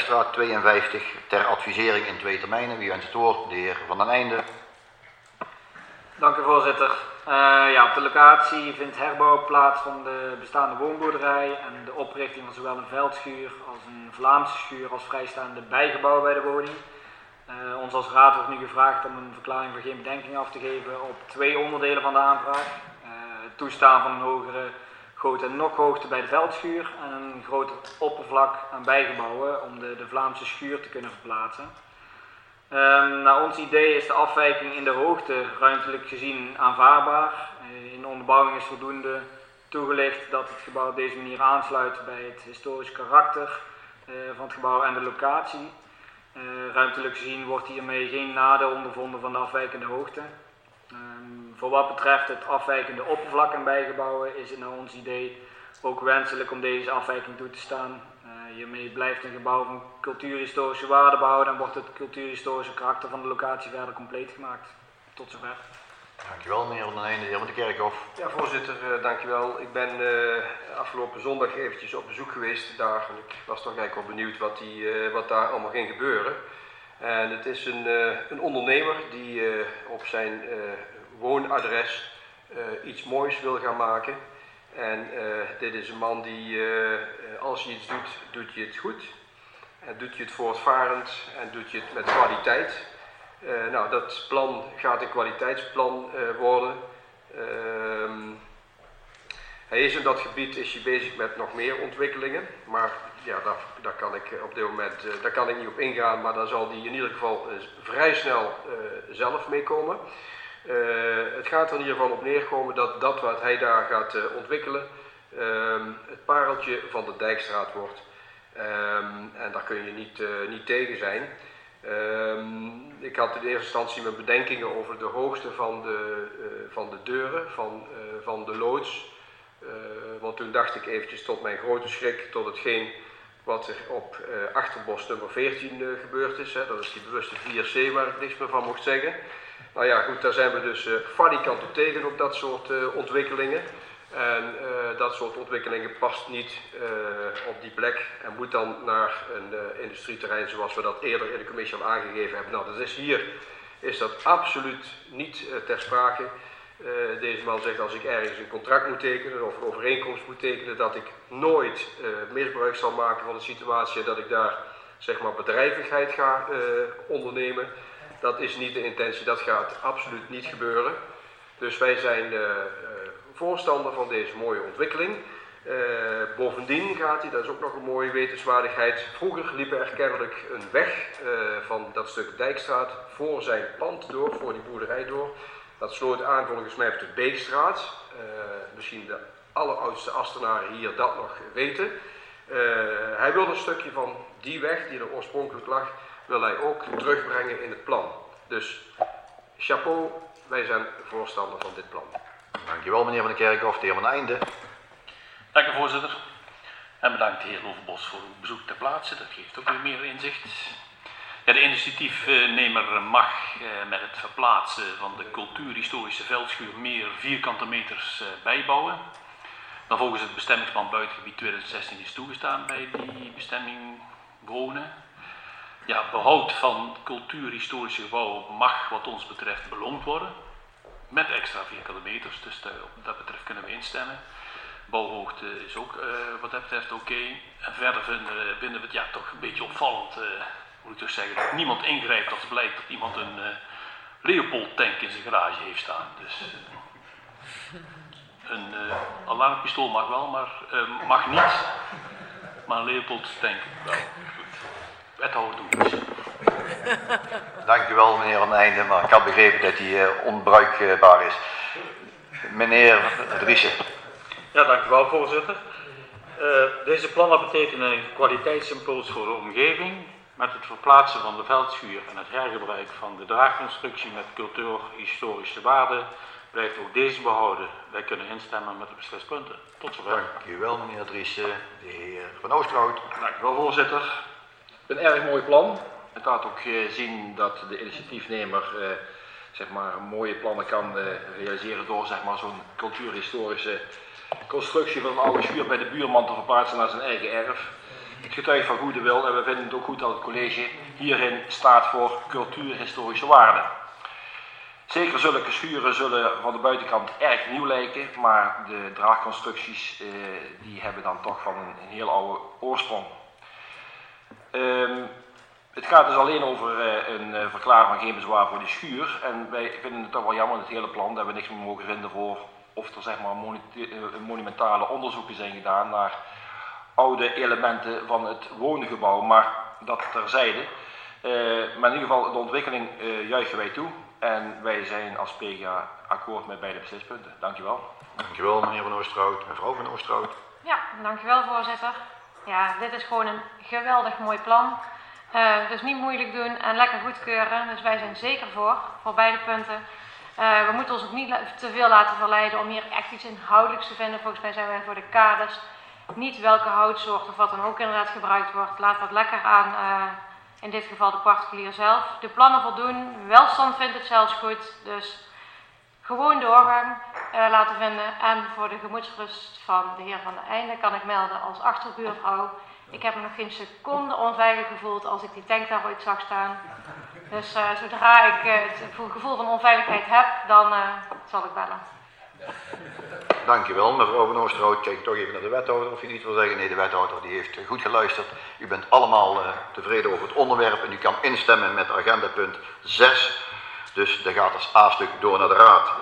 Dijkstraat 52 ter advisering in 2 termijnen. Wie wenst het woord? De heer Van den Einde. Dank u voorzitter. Op de locatie vindt herbouw plaats van de bestaande woonboerderij en de oprichting van zowel een veldschuur als een Vlaamse schuur als vrijstaande bijgebouw bij de woning. Ons als raad wordt nu gevraagd om een verklaring van geen bedenking af te geven op 2 onderdelen van de aanvraag. Het toestaan van een hogere goot- en nokhoogte bij de veldschuur en een groter oppervlak aan bijgebouwen om de Vlaamse schuur te kunnen verplaatsen. Naar ons idee is de afwijking in de hoogte ruimtelijk gezien aanvaardbaar. In de onderbouwing is voldoende toegelicht dat het gebouw op deze manier aansluit bij het historisch karakter van het gebouw en de locatie. Ruimtelijk gezien wordt hiermee geen nadeel ondervonden van de afwijkende hoogte. Voor wat betreft het afwijkende oppervlak en bijgebouwen is het naar ons idee ook wenselijk om deze afwijking toe te staan. Hiermee blijft een gebouw van cultuurhistorische waarde behouden en wordt het cultuurhistorische karakter van de locatie verder compleet gemaakt. Tot zover. Dankjewel meneer Van den Einde. De heer Van de Kerkhof. Ja, voorzitter, dankjewel. Ik ben afgelopen zondag eventjes op bezoek geweest daar en ik was toch eigenlijk wel benieuwd wat daar allemaal ging gebeuren. En het is een ondernemer die op zijn woonadres iets moois wil gaan maken. En dit is een man die, als je iets doet, doet je het goed. En doet je het voortvarend en doet je het met kwaliteit. Dat plan gaat een kwaliteitsplan worden. Hij is in dat gebied bezig met nog meer ontwikkelingen. Maar ja, daar kan ik op dit moment daar kan ik niet op ingaan. Maar daar zal hij in ieder geval vrij snel zelf mee komen. Het gaat er in ieder geval op neerkomen dat wat hij daar gaat ontwikkelen het pareltje van de Dijkstraat wordt. En daar kun je niet tegen zijn. Ik had in eerste instantie mijn bedenkingen over de hoogte van de deuren, van de loods. Want toen dacht ik eventjes tot mijn grote schrik tot hetgeen wat er op achterbos nummer 14 gebeurd is. Hè. Dat is die bewuste 4C waar ik niks meer van mocht zeggen. Nou ja, goed, daar zijn we dus falikant op tegen op dat soort ontwikkelingen. En dat soort ontwikkelingen past niet op die plek en moet dan naar een industrieterrein zoals we dat eerder in de commissie al aangegeven hebben. Nou, dat is hier is dat absoluut niet ter sprake. Deze man zegt als ik ergens een contract moet tekenen of een overeenkomst moet tekenen dat ik nooit misbruik zal maken van de situatie dat ik daar zeg maar bedrijvigheid ga ondernemen. Dat is niet de intentie, dat gaat absoluut niet gebeuren. Dus wij zijn voorstander van deze mooie ontwikkeling. Bovendien gaat hij, dat is ook nog een mooie wetenswaardigheid, vroeger liep er kennelijk een weg van dat stuk Dijkstraat voor zijn pand door, voor die boerderij door. Dat sloot aan volgens mij op de Beekstraat. Misschien de alleroudste Astenaren hier dat nog weten. Hij wil een stukje van die weg die er oorspronkelijk lag, wil hij ook terugbrengen in het plan. Dus chapeau, wij zijn voorstander van dit plan. Dankjewel meneer Van de Kerkhof. De heer Van den Einde. Dank u voorzitter. En bedankt de heer Overbos voor uw bezoek ter plaatse. Dat geeft ook weer meer inzicht. Ja, de initiatiefnemer mag met het verplaatsen van de cultuurhistorische veldschuur meer vierkante meters bijbouwen. Dan volgens het bestemmingsplan buitengebied 2016 is toegestaan bij die bestemming wonen. Ja, behoud van cultuurhistorische gebouwen mag wat ons betreft beloond worden. Met extra vierkante meters, dus op dat betreft kunnen we instemmen. Bouwhoogte is ook wat dat betreft oké. En verder vinden we het ja, toch een beetje opvallend, moet ik toch zeggen, dat niemand ingrijpt als blijkt dat iemand een Leopold tank in zijn garage heeft staan. Dus een alarmpistool mag wel, maar mag niet. Maar een Leopold tank wel. Wethouder doet dus. Dank u wel meneer Van den Einde, maar ik had begrepen dat hij onbruikbaar is. Meneer Driessen. Ja, dank u wel voorzitter. Deze plannen betekenen een kwaliteitsimpuls voor de omgeving. Met het verplaatsen van de veldschuur en het hergebruik van de draagconstructie met cultuurhistorische waarde blijft ook deze behouden. Wij kunnen instemmen met de beslispunten. Tot zover. Dank u wel meneer Driessen. De heer Van Oosterhout. Dank u wel voorzitter. Een erg mooi plan. Het laat ook zien dat de initiatiefnemer zeg maar, mooie plannen kan realiseren door zeg maar, zo'n cultuurhistorische constructie van een oude schuur bij de buurman te verplaatsen naar zijn eigen erf. Het getuigt van goede wil en we vinden het ook goed dat het college hierin staat voor cultuurhistorische waarden. Zeker zulke schuren zullen van de buitenkant erg nieuw lijken, maar de draagconstructies die hebben dan toch van een heel oude oorsprong. Het gaat dus alleen over een verklaring van geen bezwaar voor die schuur en wij vinden het toch wel jammer, het hele plan, dat we niks meer mogen vinden voor of er zeg maar monumentale onderzoeken zijn gedaan naar oude elementen van het woongebouw, maar dat terzijde. Maar in ieder geval de ontwikkeling juichen wij toe en wij zijn als PGA akkoord met beide beslispunten. Dankjewel. Dankjewel meneer Van Oosterhout. Mevrouw Van Oosterhout. Ja, dankjewel voorzitter. Ja, dit is gewoon een geweldig mooi plan. Dus niet moeilijk doen en lekker goedkeuren. Dus wij zijn zeker voor beide punten. We moeten ons ook niet te veel laten verleiden om hier echt iets inhoudelijks te vinden. Volgens mij zijn wij voor de kaders. Niet welke houtsoort of wat dan ook inderdaad gebruikt wordt. Laat dat lekker aan, in dit geval de particulier zelf. De plannen voldoen, welstand vindt het zelfs goed. Dus gewoon doorgang laten vinden. En voor de gemoedsrust van de heer Van den Einde kan ik melden als achterbuurvrouw. Ik heb me nog geen seconde onveilig gevoeld als ik die tank daar ooit zag staan. Dus zodra ik het gevoel van onveiligheid heb, dan zal ik bellen. Dankjewel mevrouw Van Oosterhout. Kijk toch even naar de wethouder of je iets wil zeggen. Nee, de wethouder die heeft goed geluisterd. U bent allemaal tevreden over het onderwerp en u kan instemmen met agendapunt 6. Dus dat gaat als A-stuk door naar de raad.